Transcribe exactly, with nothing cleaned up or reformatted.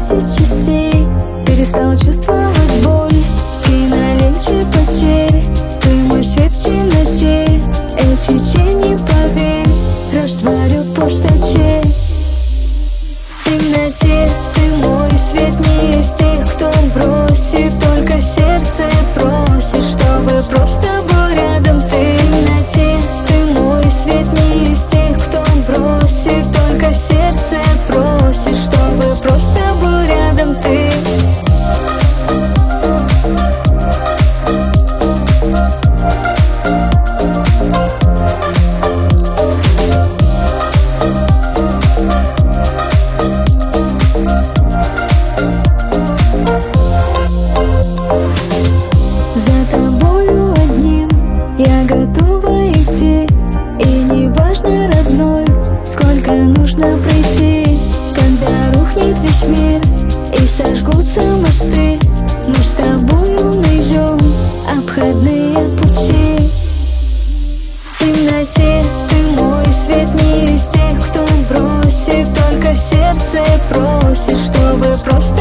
собралась из частей, перестал чувствовать боль и наличие потерь. Ты мой свет в темноте, эти тени, поверь, растворю в пустоте. В темноте ты мой свет, не из тех, кто бросит, только сердце просит, чтобы просто был рядом ты. В темноте ты мой свет, не из тех, кто бросит, только сердце просит, чтобы просто был рядом ты. За тобою одним я готова идти, и не важно, родной, сколько нужно пройти. Когда рухнет весь мир и сожгутся мосты, мы с тобою найдем обходные пути. В темноте ты мой свет, не из тех, кто бросит, только сердце просит, чтобы просто